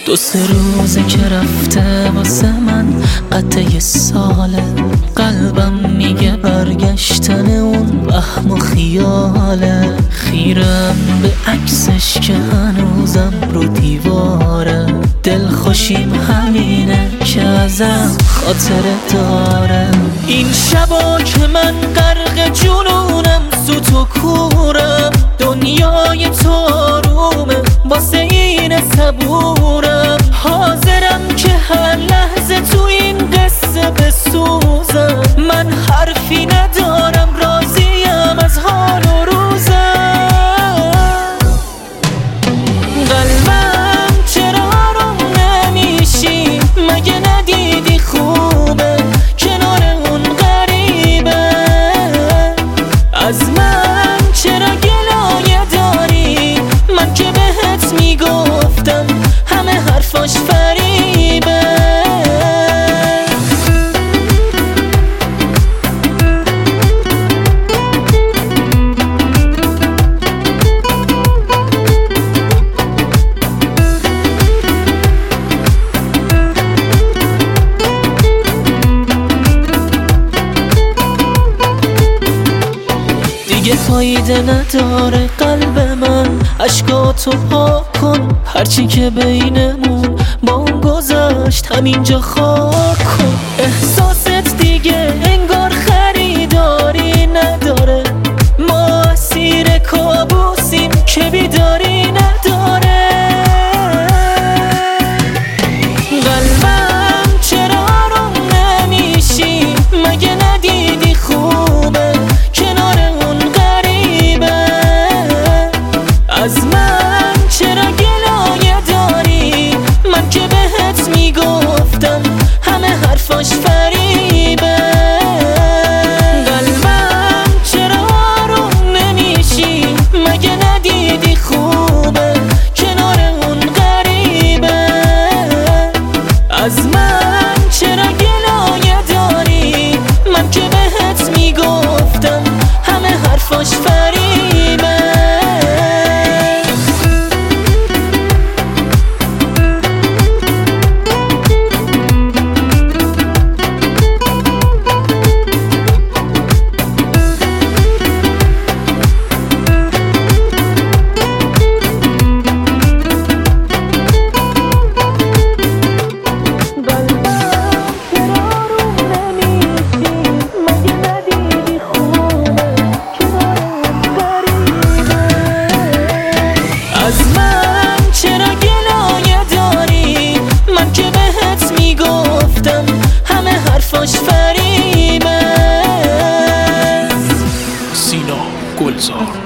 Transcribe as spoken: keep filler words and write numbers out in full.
دو سه روزه که رفته واسه من قطعه ساله، قلبم میگه برگشتن اون وهم و خیاله. خیرم به عکسش که هنوزم رو دیواره، دل خوشیم همینه که ازم خاطره داره. این شبا که من غرق جنونم، سوت و کورم، دنیای تو آرومه واسه این صبورم. حاضرم که هر لحظه تو این قصه بسوزم، من حرفی ندارم، راضیم از حال و روزم. قلبم چرا آروم نمیشی؟ مگه ندیدی خوبه کنار اون غریبه؟ از من چرا گلایه داری؟ من که بهت میگفتم همه حرفاش فریبه. دیگه فایده نداره قلب من، عشقاتو پاک کن، هرچی که بینمون با اون گذشت همینجا خاک کن. احساست دیگه انگار خریداری نداره، ما اسیر کابوسیم که بیداری نداره. قلبم چرا آروم نمیشی؟ مگه ندیدی خوبه کنار اون غریبه؟ از من چرا گلایه داری؟ من که بهت میگفتم همه حرفاش فریبه. قلبم چرا آروم نمیشی؟ مگه ندیدی خوبه کنار اون غریبه؟ از من چرا گلایه داری؟ من که بهت میگفتم همه حرفاش فریبه. از من چرا گلایه داری؟ من که بهت میگفتم همه حرفاش فریبه. سینا گلزار.